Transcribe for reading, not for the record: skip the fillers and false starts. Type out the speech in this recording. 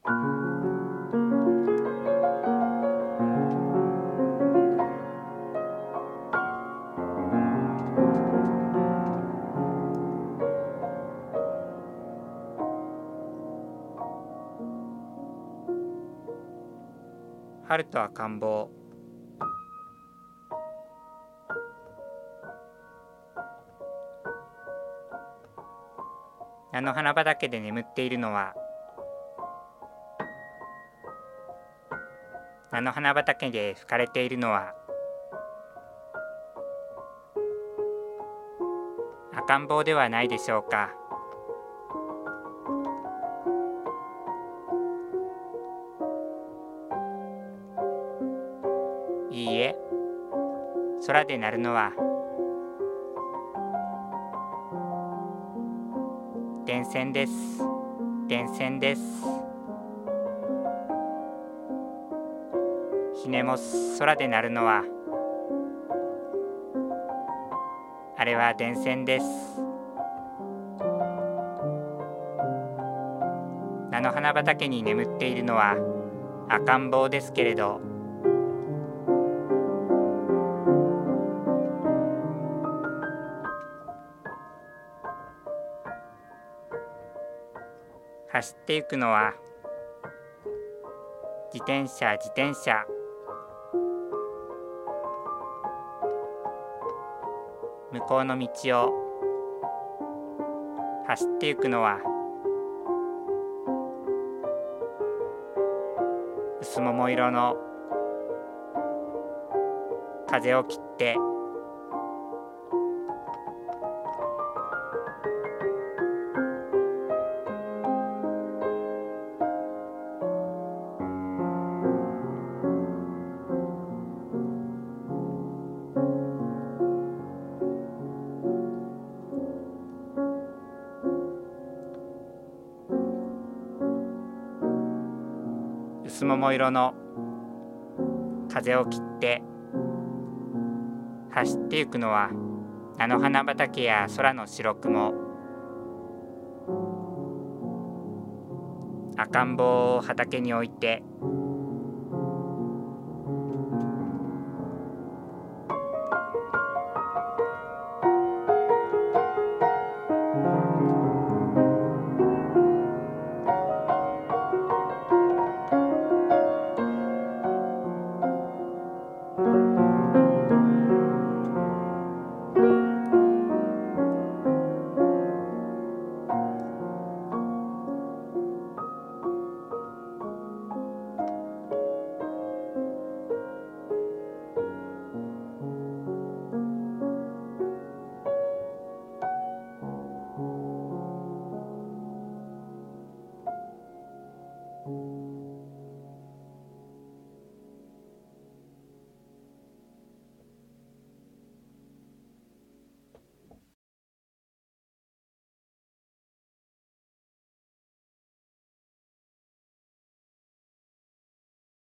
春と赤ん坊。菜の花畑で眠っているのは、菜の花畑で吹かれているのは、赤ん坊ではないでしょうか。いいえ、空で鳴るのは電線です。電線です。ひねも空で鳴るのは、あれは電線です。菜の花畑に眠っているのは赤ん坊ですけれど、走っていくのは自転車、自転車。向こうの道を走っていくのは薄桃色の風を切って薄桃色の風を切って走っていくのは菜の花畑や空の白雲。赤ん坊を畑に置いて